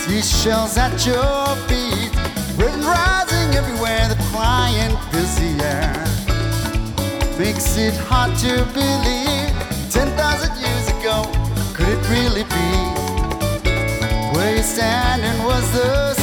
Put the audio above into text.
Seashells at your feet, wind rising everywhere, the flying fills the air. Makes it hard to believe 10,000 years ago, could it really be? Where you're standing was the